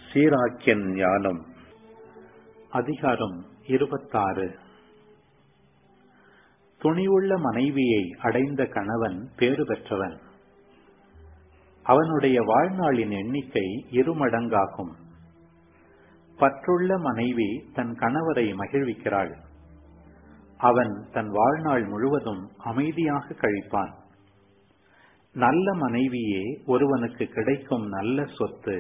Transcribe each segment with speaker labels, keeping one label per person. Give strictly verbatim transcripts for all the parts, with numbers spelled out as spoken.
Speaker 1: சீராக்கியன் ஞானம். அதிகாரம் இருபத்தாறு. துணிவுள்ள மனைவியை அடைந்த கணவன் பேறு பெற்றவன். அவனுடைய வாழ்நாளின் எண்ணிக்கை இருமடங்காகும். பற்றுள்ள மனைவி தன் கணவரை மகிழ்விக்கிறாள். அவன் தன் வாழ்நாள் முழுவதும் அமைதியாக கழிப்பான். நல்ல மனைவியே ஒருவனுக்கு கிடைக்கும் நல்ல சொத்து.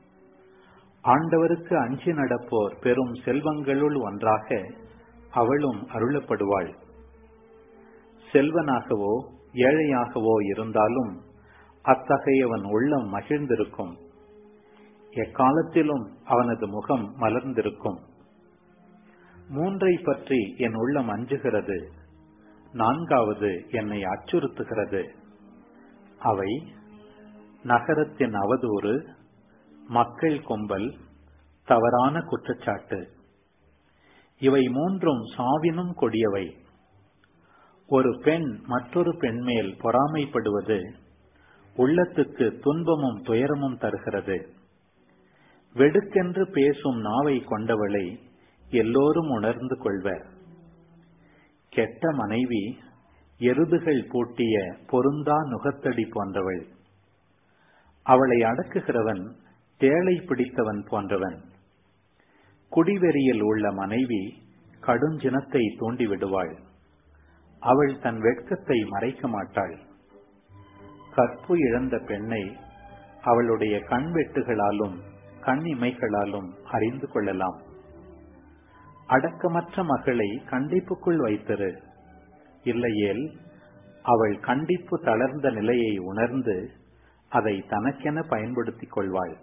Speaker 1: ஆண்டவருக்கு அஞ்சி நடப்போர் பெரும் செல்வங்களுள் ஒன்றாக அவளும் அருளப்படுவாள். செல்வனாகவோ ஏழையாகவோ இருந்தாலும் அத்தகையவன் உள்ளம் மகிழ்ந்திருக்கும். எக்காலத்திலும் அவனது முகம் மலர்ந்திருக்கும். மூன்றை பற்றி என் உள்ளம் அஞ்சுகிறது, நான்காவது என்னை அச்சுறுத்துகிறது. அவை நகரத்தின் அவதூறு, மக்கள் கும்பல், தவறான குற்றச்சாட்டு. இவை மூன்றும் சாவினும் கொடியவை. ஒரு பெண் மற்றொரு பெண் மேல் பொறாமைப்படுவது உள்ளத்துக்கு துன்பமும் துயரமும் தருகிறது. வெடுக்கென்று பேசும் நாவை கொண்டவளை எல்லோரும் உணர்ந்து கொள்வர். கெட்ட மனைவி எருதுகள் பூட்டிய பொருந்தா நுகத்தடி போன்றவள். அவளை அடக்குகிறவன் தேளை பிடித்தவன் போன்றவன். குடிவெறியில் உள்ள மனைவி கடுஞ்சினத்தை தூண்டிவிடுவாள். அவள் தன் வெட்கத்தை மறைக்க மாட்டாள். கற்பு இழந்த பெண்ணை அவளுடைய கண்வெட்டுகளாலும் கண் இமைகளாலும் அறிந்து கொள்ளலாம். அடக்கமற்ற மகளை கண்டிப்புக்குள் வைத்திரு. இல்லையேல் அவள் கண்டிப்பு தளர்ந்த நிலையை உணர்ந்து அதை தனக்கென பயன்படுத்திக் கொள்வாள்.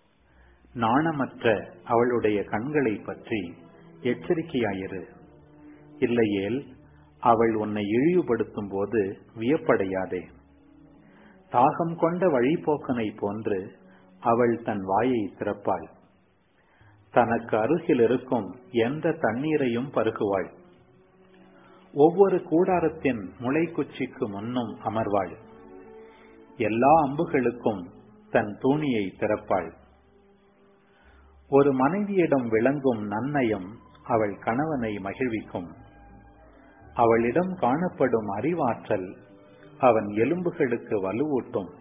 Speaker 1: நாணமற்ற அவளுடைய கண்களை பற்றி எச்சரிக்கையாயிரு. இல்லையேல் அவள் உன்னை இழிவுபடுத்தும் போது வியப்படையாதே. தாகம் கொண்ட வழிபோக்கனை போன்று அவள் தன் வாயை திறப்பாள். தனக்கு அருகில் இருக்கும் எந்த தண்ணீரையும் பருகுவாள். ஒவ்வொரு கூடாரத்தின் முளைக்குச்சிக்கு முன்னும் அமர்வாள். எல்லா அம்புகளுக்கும் தன் தூணியை திறப்பாள். ஒரு மனைவியிடம் விளங்கும் நன்னயம் அவள் கணவனை மகிழ்விக்கும். அவளிடம் காணப்படும் அறிவாற்றல் அவன் எலும்புகளுக்கு வலுவூட்டும்.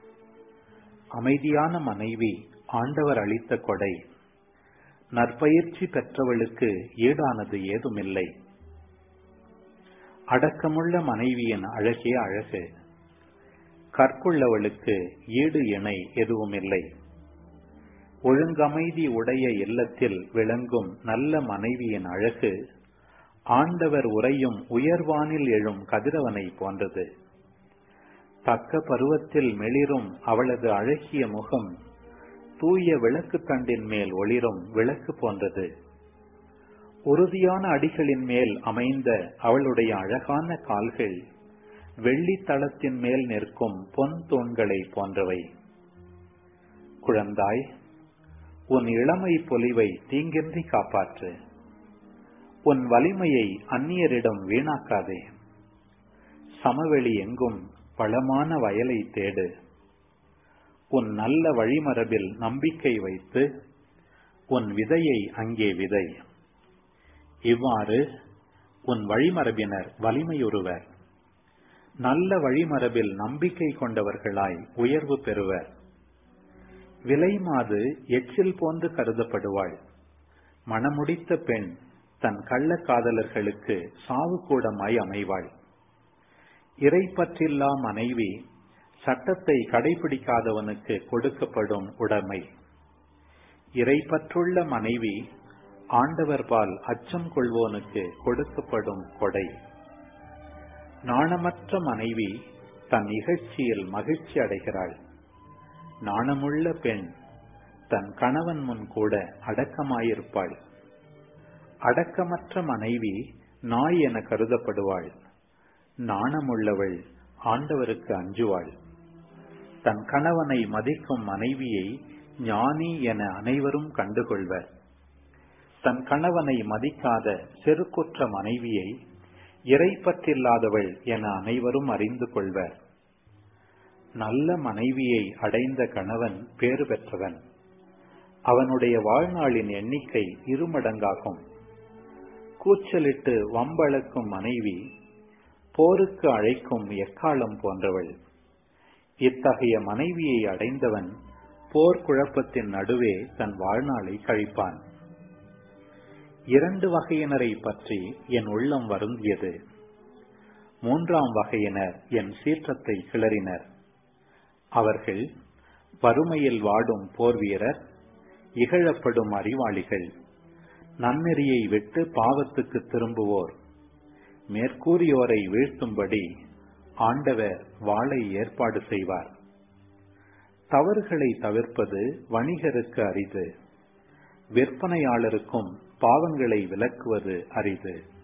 Speaker 1: அமைதியான மனைவி ஆண்டவர் அளித்த கொடை. நற்பயிற்சி பெற்றவளுக்கு ஈடானது ஏதுமில்லை. அடக்கமுள்ள மனைவியின் அழகே அழகு. கற்புள்ளவளுக்கு ஈடு இணை எதுவுமில்லை. ஒழுங்கமைதி உடைய இல்லத்தில் விளங்கும் நல்ல மனைவியின் அழகு ஆண்டவர் உறையும் உயர்வானில் எழும் கதிரவனை போன்றது. தக்க பருவத்தில் மெளிரும் அவளது அழகிய முகம் தூய விளக்கு தண்டின் மேல் ஒளிரும் விளக்கு போன்றது. உறுதியான அடிகளின் மேல் அமைந்த அவளுடைய அழகான கால்கள் வெள்ளி தளத்தின் மேல் நிற்கும் பொன் தூண்களை போன்றவை. குழந்தாய், உன் இளமை பொலிவை தீங்கின்றி காப்பாற்று. உன் வலிமையை அந்நியரிடம் வீணாக்காதே. சமவெளி எங்கும் வளமான வயலை தேடு. உன் நல்ல வழிமரபில் நம்பிக்கை வைத்து உன் விதையை அங்கே விதை. இவ்வாறு உன் வழிமரபினர் வலிமையுறுவர். நல்ல வழிமரபில் நம்பிக்கை கொண்டவர்களாய் உயர்வு பெறுவர். விலைமாது எச்சில் போன்று கருதப்படுவாள். மணமுடித்த பெண் தன் கள்ள காதலர்களுக்கு சாவு கூடமாய் அமைவாள். இறைப்பற்றில்லா மனைவி சட்டத்தை கடைபிடிக்காதவனுக்கு கொடுக்கப்படும் உடைமை. இறைப்பற்றுள்ள மனைவி ஆண்டவர் பால் அச்சம் கொள்வோனுக்கு கொடுக்கப்படும் கொடை. நாணமற்ற மனைவி தன் இகழ்ச்சியில் மகிழ்ச்சி அடைகிறாள். நாணமுள்ள பெண் தன் கணவன் முன் கூட அடக்கமாயிருப்பாள். அடக்கமற்ற மனைவி நாய் என கருதப்படுவாள். நாணமுள்ளவள் ஆண்டவருக்கு அஞ்சுவாள். தன் கணவனை மதிக்கும் மனைவியை ஞானி என அனைவரும் கண்டுகொள்வர். தன் கணவனை மதிக்காத செருக்குற்ற மனைவியை இறைப்பற்றில்லாதவள் என அனைவரும் அறிந்து கொள்வர். நல்ல மனைவியை அடைந்த கணவன் பேறு பெற்றவன். அவனுடைய வாழ்நாளின் எண்ணிக்கை இருமடங்காகும். கூச்சலிட்டு வம்பளக்கும் மனைவி போருக்கு அழைக்கும் எக்காலம் போன்றவள். இத்தகைய மனைவியை அடைந்தவன் போர் குழப்பத்தின் நடுவே தன் வாழ்நாளை கழிப்பான். இரண்டு வகையினரை பற்றி என் உள்ளம் வருந்தியது. மூன்றாம் வகையினர் என் சீற்றத்தை கிளறினர். அவர்கள் வறுமையில் வாடும் போர் வீரர், இகழப்படும் அறிவாளிகள், நன்னெறியை விட்டு பாவத்துக்கு திரும்புவோர். மேற்கூறியோரை வீழ்த்தும்படி ஆண்டவர் வாளை ஏற்பாடு செய்வார். தவறுகளை தவிர்ப்பது வணிகருக்கு அரிது, விற்பனையாளருக்கும் பாவங்களை விலக்குவது அரிது.